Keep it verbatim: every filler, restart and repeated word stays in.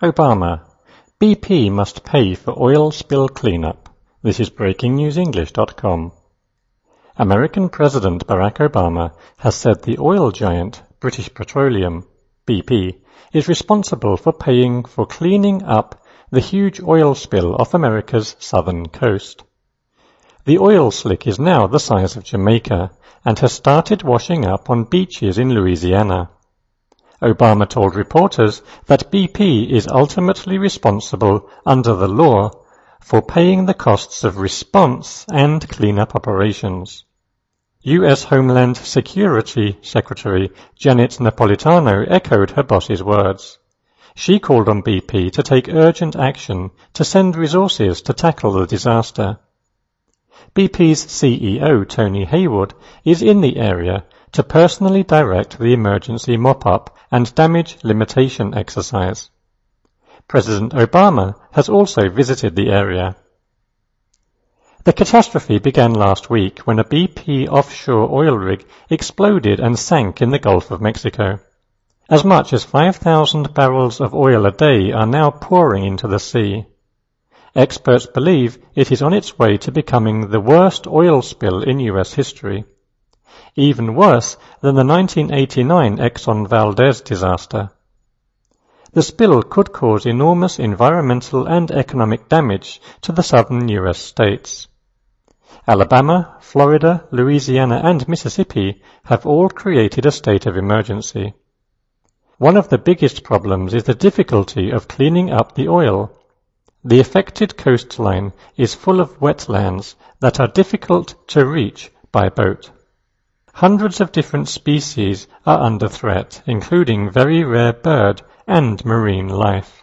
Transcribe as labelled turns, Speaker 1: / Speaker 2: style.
Speaker 1: Obama. B P must pay for oil spill cleanup. This is breaking news english dot com. American President Barack Obama has said the oil giant, British Petroleum, B P, is responsible for paying for cleaning up the huge oil spill off America's southern coast. The oil slick is now the size of Jamaica and has started washing up on beaches in Louisiana. Obama told reporters that B P is ultimately responsible under the law for paying the costs of response and cleanup operations. U S Homeland Security Secretary Janet Napolitano echoed her boss's words. She called on B P to take urgent action to send resources to tackle the disaster. B P's C E O, Tony Hayward, is in the area to personally direct the emergency mop-up and damage limitation exercise. President Obama has also visited the area. The catastrophe began last week when a B P offshore oil rig exploded and sank in the Gulf of Mexico. As much as five thousand barrels of oil a day are now pouring into the sea. Experts believe it is on its way to becoming the worst oil spill in U S history, even worse than the nineteen eighty-nine Exxon Valdez disaster. The spill could cause enormous environmental and economic damage to the southern U S states. Alabama, Florida, Louisiana, and Mississippi have all created a state of emergency. One of the biggest problems is the difficulty of cleaning up the oil. The affected coastline is full of wetlands that are difficult to reach by boat. Hundreds of different species are under threat, including very rare bird and marine life.